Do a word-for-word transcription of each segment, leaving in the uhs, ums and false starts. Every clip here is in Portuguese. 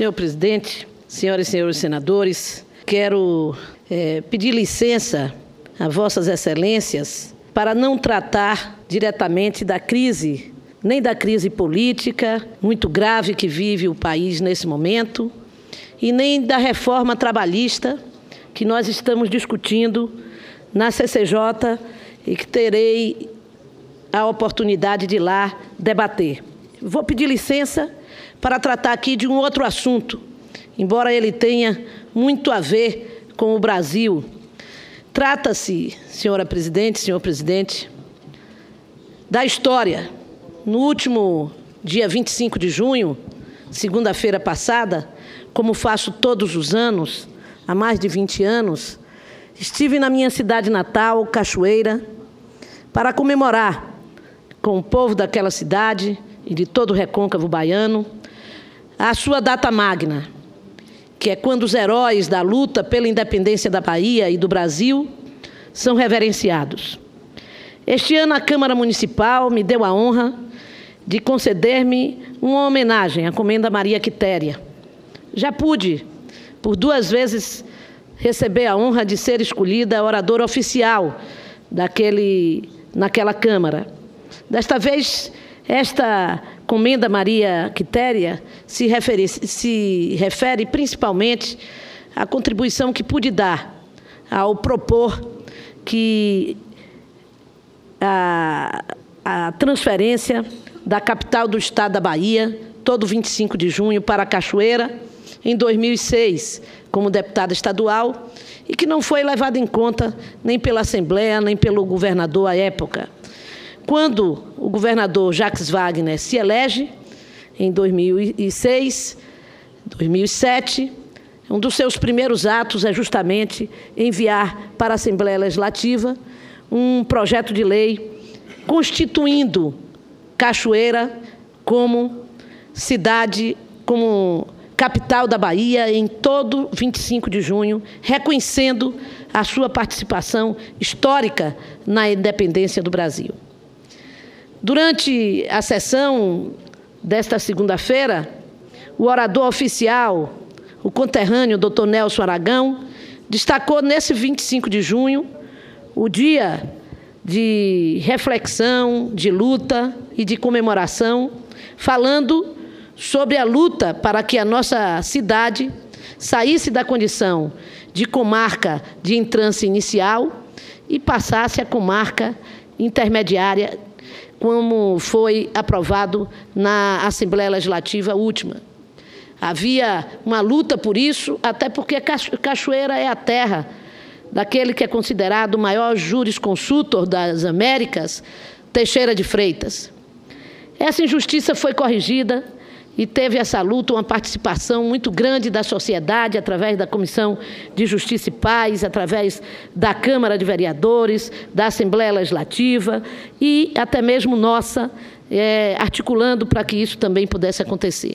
Senhor presidente, senhoras e senhores senadores, quero é, pedir licença a vossas excelências para não tratar diretamente da crise, nem da crise política muito grave que vive o país nesse momento, e nem da reforma trabalhista que nós estamos discutindo na C C J e que terei a oportunidade de lá debater. Vou pedir licença para tratar aqui de um outro assunto, embora ele tenha muito a ver com o Brasil. Trata-se, senhora presidente, senhor presidente, da história. No último dia vinte e cinco de junho, segunda-feira passada, como faço todos os anos, há mais de vinte anos, estive na minha cidade natal, Cachoeira, para comemorar com o povo daquela cidade e de todo o recôncavo baiano a sua data magna, que é quando os heróis da luta pela independência da Bahia e do Brasil são reverenciados. Este ano, a Câmara Municipal me deu a honra de conceder-me uma homenagem à Comenda Maria Quitéria. Já pude, por duas vezes, receber a honra de ser escolhida oradora oficial daquele, naquela Câmara. Desta vez, esta Comenda Maria Quitéria se refere, se refere principalmente à contribuição que pude dar ao propor que a, a transferência da capital do estado da Bahia, todo vinte e cinco de junho, para a Cachoeira, em dois mil e seis, como deputada estadual, e que não foi levada em conta nem pela Assembleia, nem pelo governador à época. Quando o governador Jacques Wagner se elege, em dois mil e seis, dois mil e sete, um dos seus primeiros atos é justamente enviar para a Assembleia Legislativa um projeto de lei constituindo Cachoeira como cidade, como capital da Bahia em todo vinte e cinco de junho, reconhecendo a sua participação histórica na independência do Brasil. Durante a sessão desta segunda-feira, o orador oficial, o conterrâneo doutor Nelson Aragão, destacou nesse vinte e cinco de junho o dia de reflexão, de luta e de comemoração, falando sobre a luta para que a nossa cidade saísse da condição de comarca de entrância inicial e passasse a comarca intermediária, como foi aprovado na Assembleia Legislativa última. Havia uma luta por isso, até porque Cachoeira é a terra daquele que é considerado o maior jurisconsultor das Américas, Teixeira de Freitas. Essa injustiça foi corrigida e teve essa luta uma participação muito grande da sociedade, através da Comissão de Justiça e Paz, através da Câmara de Vereadores, da Assembleia Legislativa e até mesmo nossa, é, articulando para que isso também pudesse acontecer.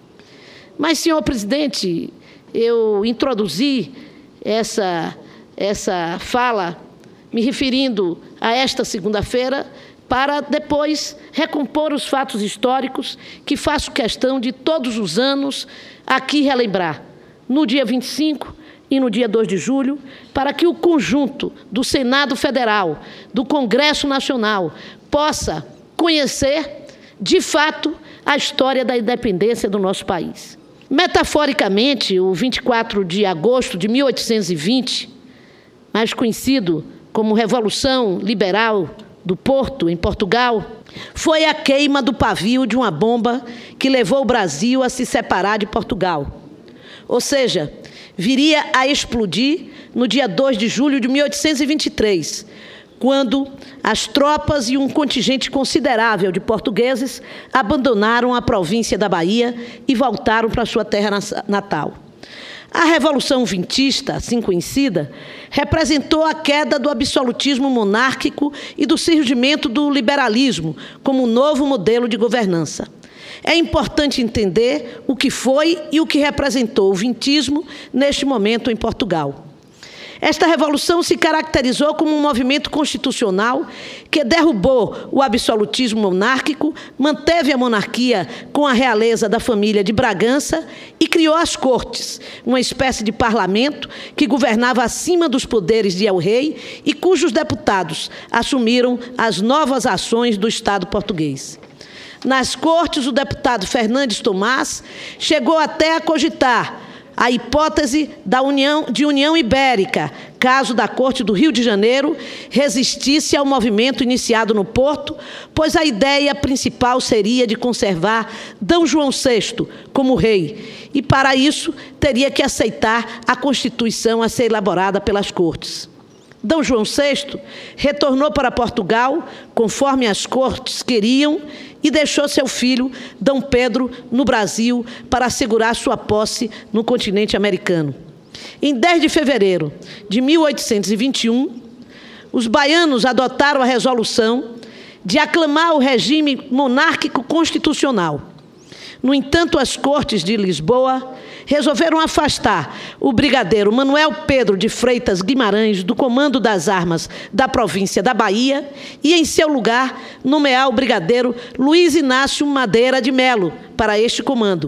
Mas, senhor presidente, eu introduzi essa, essa fala me referindo a esta segunda-feira, para depois recompor os fatos históricos que faço questão de todos os anos aqui relembrar, no dia vinte e cinco e no dia dois de julho, para que o conjunto do Senado Federal, do Congresso Nacional, possa conhecer, de fato, a história da independência do nosso país. Metaforicamente, o vinte e quatro de agosto de mil oitocentos e vinte, mais conhecido como Revolução Liberal do Porto, em Portugal, foi a queima do pavio de uma bomba que levou o Brasil a se separar de Portugal. Ou seja, viria a explodir no dia dois de julho de mil oitocentos e vinte e três, quando as tropas e um contingente considerável de portugueses abandonaram a província da Bahia e voltaram para sua terra natal. A Revolução Vintista, assim conhecida, representou a queda do absolutismo monárquico e do surgimento do liberalismo como novo modelo de governança. É importante entender o que foi e o que representou o vintismo neste momento em Portugal. Esta revolução se caracterizou como um movimento constitucional que derrubou o absolutismo monárquico, manteve a monarquia com a realeza da família de Bragança e criou as cortes, uma espécie de parlamento que governava acima dos poderes de el-rei e cujos deputados assumiram as novas ações do Estado português. Nas cortes, o deputado Fernandes Tomás chegou até a cogitar a hipótese da união, de União Ibérica, caso da Corte do Rio de Janeiro resistisse ao movimento iniciado no Porto, pois a ideia principal seria de conservar D. João sexto como rei, e para isso teria que aceitar a Constituição a ser elaborada pelas Cortes. D. João sexto retornou para Portugal, conforme as Cortes queriam, e deixou seu filho, D. Pedro, no Brasil, para assegurar sua posse no continente americano. Em dez de fevereiro de mil oitocentos e vinte e um, os baianos adotaram a resolução de aclamar o regime monárquico constitucional. No entanto, as Cortes de Lisboa resolveram afastar o brigadeiro Manuel Pedro de Freitas Guimarães do comando das armas da província da Bahia e, em seu lugar, nomear o brigadeiro Luiz Inácio Madeira de Melo para este comando.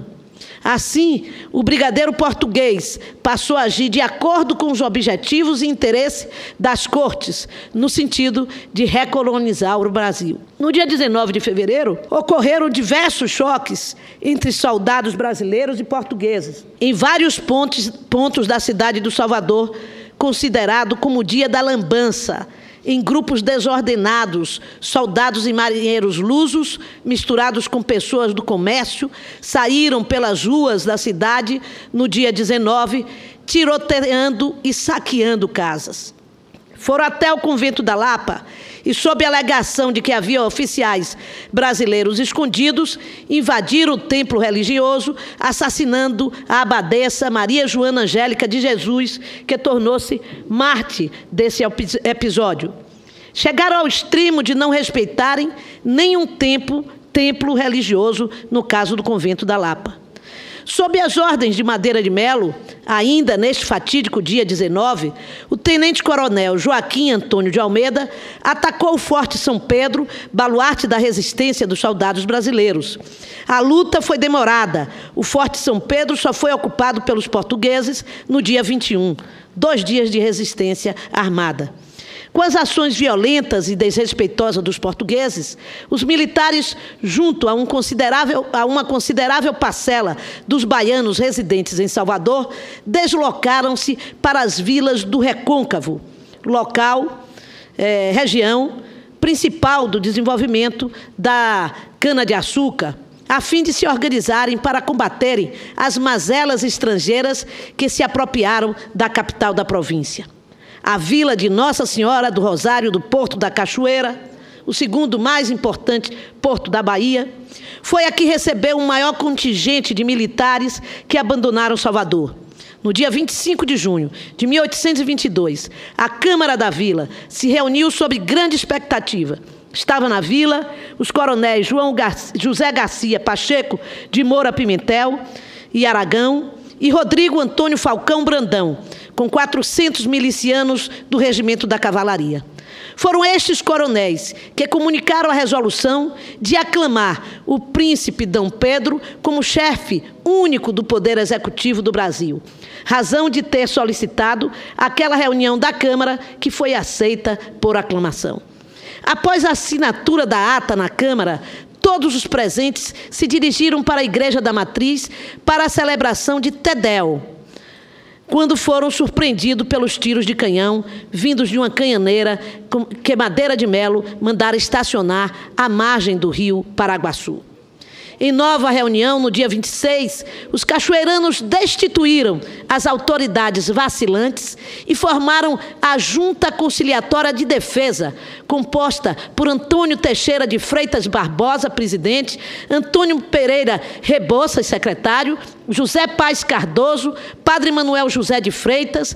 Assim, o brigadeiro português passou a agir de acordo com os objetivos e interesses das Cortes, no sentido de recolonizar o Brasil. No dia dezenove de fevereiro, ocorreram diversos choques entre soldados brasileiros e portugueses, em vários pontos, pontos da cidade do Salvador, considerado como o Dia da Lambança. Em grupos desordenados, soldados e marinheiros lusos, misturados com pessoas do comércio, saíram pelas ruas da cidade no dia dezenove, tiroteando e saqueando casas. Foram até o convento da Lapa e, sob a alegação de que havia oficiais brasileiros escondidos, invadiram o templo religioso, assassinando a abadesa Maria Joana Angélica de Jesus, que tornou-se mártir desse episódio. Chegaram ao extremo de não respeitarem nenhum templo, templo religioso, no caso do convento da Lapa. Sob as ordens de Madeira de Melo, ainda neste fatídico dia dezenove, o tenente-coronel Joaquim Antônio de Almeida atacou o Forte São Pedro, baluarte da resistência dos soldados brasileiros. A luta foi demorada. O Forte São Pedro só foi ocupado pelos portugueses no dia vinte e um, dois dias de resistência armada. Com as ações violentas e desrespeitosas dos portugueses, os militares, junto a, um considerável, a uma considerável parcela dos baianos residentes em Salvador, deslocaram-se para as vilas do Recôncavo, local, eh, região principal do desenvolvimento da cana-de-açúcar, a fim de se organizarem para combaterem as mazelas estrangeiras que se apropriaram da capital da província. A vila de Nossa Senhora do Rosário do Porto da Cachoeira, o segundo mais importante porto da Bahia, foi a que recebeu o maior contingente de militares que abandonaram Salvador. No dia vinte e cinco de junho de mil oitocentos e vinte e dois, a Câmara da Vila se reuniu sob grande expectativa. Estava na vila os coronéis João Gar- José Garcia Pacheco de Moura Pimentel e Aragão e Rodrigo Antônio Falcão Brandão, com quatrocentos milicianos do Regimento da Cavalaria. Foram estes coronéis que comunicaram a resolução de aclamar o príncipe D. Pedro como chefe único do Poder Executivo do Brasil, razão de ter solicitado aquela reunião da Câmara que foi aceita por aclamação. Após a assinatura da ata na Câmara, todos os presentes se dirigiram para a Igreja da Matriz para a celebração de Tedéu, quando foram surpreendidos pelos tiros de canhão vindos de uma canhaneira que Madeira de Melo mandara estacionar à margem do rio Paraguaçu. Em nova reunião, no dia vinte e seis, os cachoeiranos destituíram as autoridades vacilantes e formaram a Junta Conciliatória de Defesa, composta por Antônio Teixeira de Freitas Barbosa, presidente, Antônio Pereira Rebouças, secretário, José Paes Cardoso, Padre Manuel José de Freitas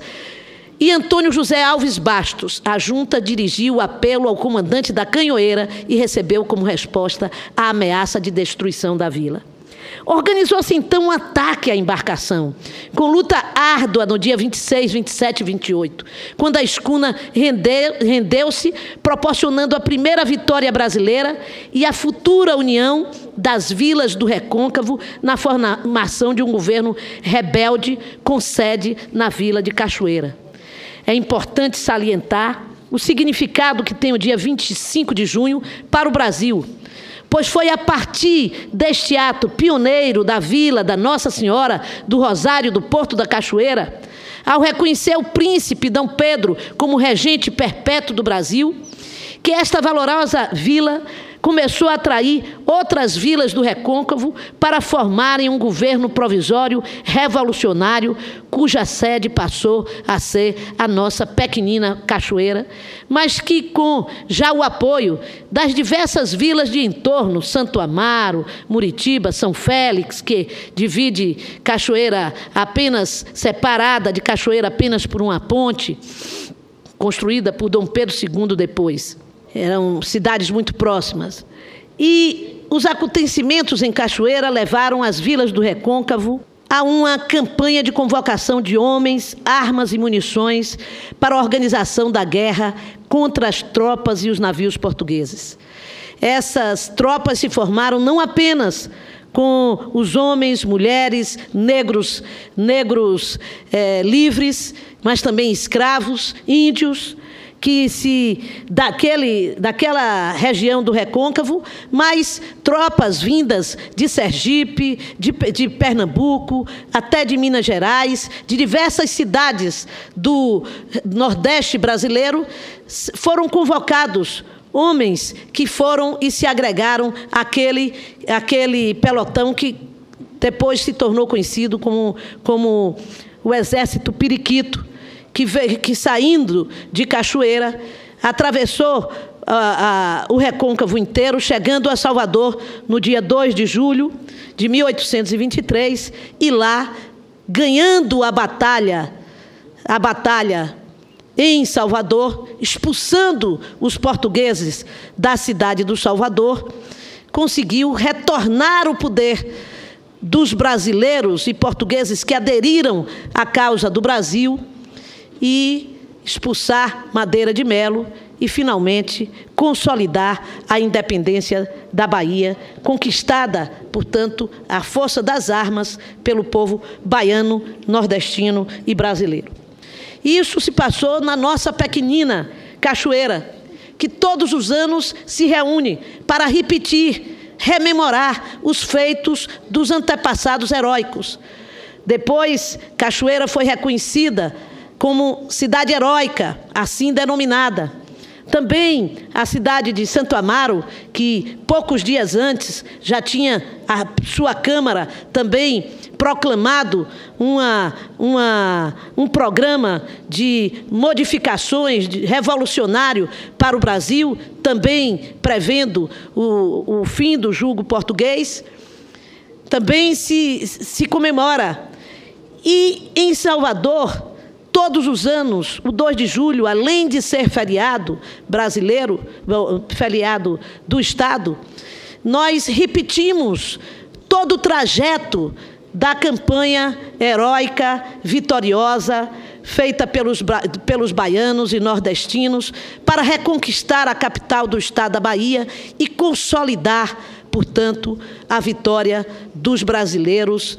e Antônio José Alves Bastos. A junta dirigiu o apelo ao comandante da Canhoeira e recebeu como resposta a ameaça de destruição da vila. Organizou-se então um ataque à embarcação, com luta árdua no dia vinte e seis, vinte e sete e vinte e oito, quando a escuna rendeu, rendeu-se, proporcionando a primeira vitória brasileira e a futura união das vilas do Recôncavo na formação de um governo rebelde com sede na vila de Cachoeira. É importante salientar o significado que tem o dia vinte e cinco de junho para o Brasil, pois foi a partir deste ato pioneiro da vila da Nossa Senhora do Rosário do Porto da Cachoeira, ao reconhecer o príncipe Dom Pedro como regente perpétuo do Brasil, que esta valorosa vila começou a atrair outras vilas do Recôncavo para formarem um governo provisório revolucionário, cuja sede passou a ser a nossa pequenina Cachoeira, mas que com já o apoio das diversas vilas de entorno, Santo Amaro, Muritiba, São Félix, que divide Cachoeira apenas, separada de Cachoeira apenas por uma ponte, construída por Dom Pedro segundo depois. Eram cidades muito próximas. E os acontecimentos em Cachoeira levaram as vilas do Recôncavo a uma campanha de convocação de homens, armas e munições para a organização da guerra contra as tropas e os navios portugueses. Essas tropas se formaram não apenas com os homens, mulheres, negros, negros é, livres, mas também escravos, índios, que se daquele, daquela região do Recôncavo, mas tropas vindas de Sergipe, de, de Pernambuco, até de Minas Gerais, de diversas cidades do Nordeste brasileiro, foram convocados homens que foram e se agregaram àquele, àquele pelotão que depois se tornou conhecido como, como o Exército Periquito, Que, veio, que saindo de Cachoeira, atravessou a, a, o Recôncavo inteiro, chegando a Salvador no dia dois de julho de mil oitocentos e vinte e três, e lá, ganhando a batalha, a batalha em Salvador, expulsando os portugueses da cidade do Salvador, conseguiu retornar o poder dos brasileiros e portugueses que aderiram à causa do Brasil, e expulsar Madeira de Melo e, finalmente, consolidar a independência da Bahia, conquistada, portanto, à força das armas pelo povo baiano, nordestino e brasileiro. Isso se passou na nossa pequenina Cachoeira, que todos os anos se reúne para repetir, rememorar os feitos dos antepassados heróicos. Depois, Cachoeira foi reconhecida como cidade heróica, assim denominada. Também a cidade de Santo Amaro, que poucos dias antes já tinha a sua Câmara também proclamado uma, uma, um programa de modificações de, revolucionário para o Brasil, também prevendo o, o fim do jugo português, também se, se comemora. E em Salvador, todos os anos, o dois de julho, além de ser feriado brasileiro, feriado do Estado, nós repetimos todo o trajeto da campanha heróica, vitoriosa, feita pelos, pelos baianos e nordestinos para reconquistar a capital do Estado da Bahia e consolidar, portanto, a vitória dos brasileiros,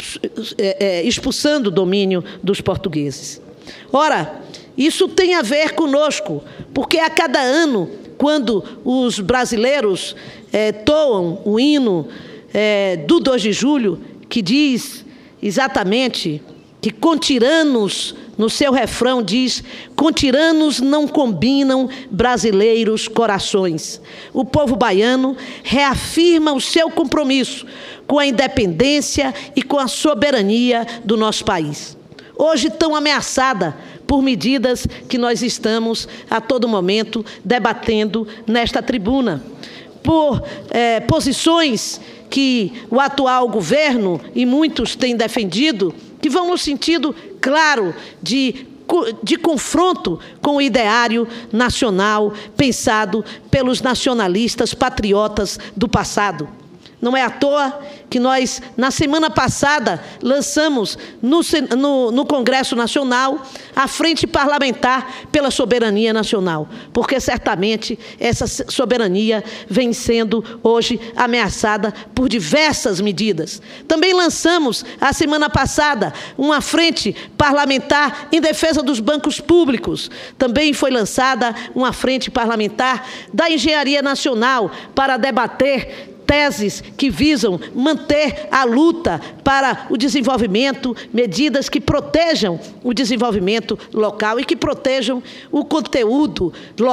expulsando o domínio dos portugueses. Ora, isso tem a ver conosco, porque a cada ano, quando os brasileiros é, toam o hino é, do dois de julho, que diz exatamente que com tiranos, no seu refrão diz, com tiranos não combinam brasileiros corações. O povo baiano reafirma o seu compromisso com a independência e com a soberania do nosso país. Hoje tão ameaçada por medidas que nós estamos a todo momento debatendo nesta tribuna, por é, posições que o atual governo e muitos têm defendido, que vão no sentido claro de, de confronto com o ideário nacional pensado pelos nacionalistas patriotas do passado. Não é à toa que nós, na semana passada, lançamos no, no, no Congresso Nacional a Frente Parlamentar pela Soberania Nacional, porque certamente essa soberania vem sendo hoje ameaçada por diversas medidas. Também lançamos, a semana passada, uma Frente Parlamentar em defesa dos bancos públicos. Também foi lançada uma Frente Parlamentar da Engenharia Nacional para debater teses que visam manter a luta para o desenvolvimento, medidas que protejam o desenvolvimento local e que protejam o conteúdo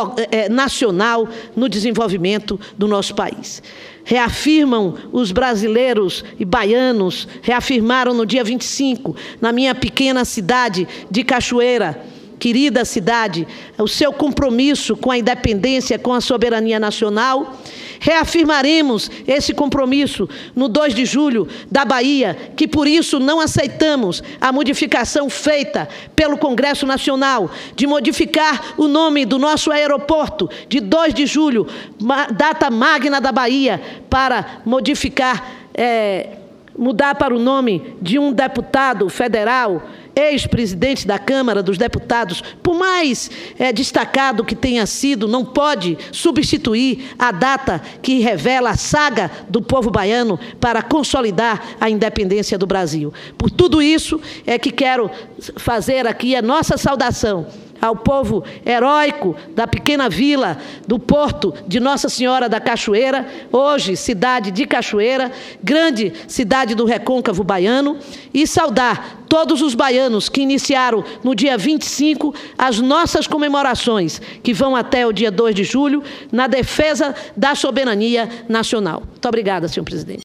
nacional no desenvolvimento do nosso país. Reafirmam os brasileiros e baianos, reafirmaram no dia vinte e cinco, na minha pequena cidade de Cachoeira, querida cidade, o seu compromisso com a independência, com a soberania nacional. Reafirmaremos esse compromisso no dois de julho da Bahia, que por isso não aceitamos a modificação feita pelo Congresso Nacional de modificar o nome do nosso aeroporto de dois de julho, data magna da Bahia, para modificar, é, mudar para o nome de um deputado federal, ex-presidente da Câmara dos Deputados, por mais é, destacado que tenha sido, não pode substituir a data que revela a saga do povo baiano para consolidar a independência do Brasil. Por tudo isso é que quero fazer aqui a nossa saudação ao povo heróico da pequena vila do Porto de Nossa Senhora da Cachoeira, hoje cidade de Cachoeira, grande cidade do recôncavo baiano, e saudar todos os baianos que iniciaram no dia vinte e cinco as nossas comemorações, que vão até o dia dois de julho, na defesa da soberania nacional. Muito obrigada, senhor presidente.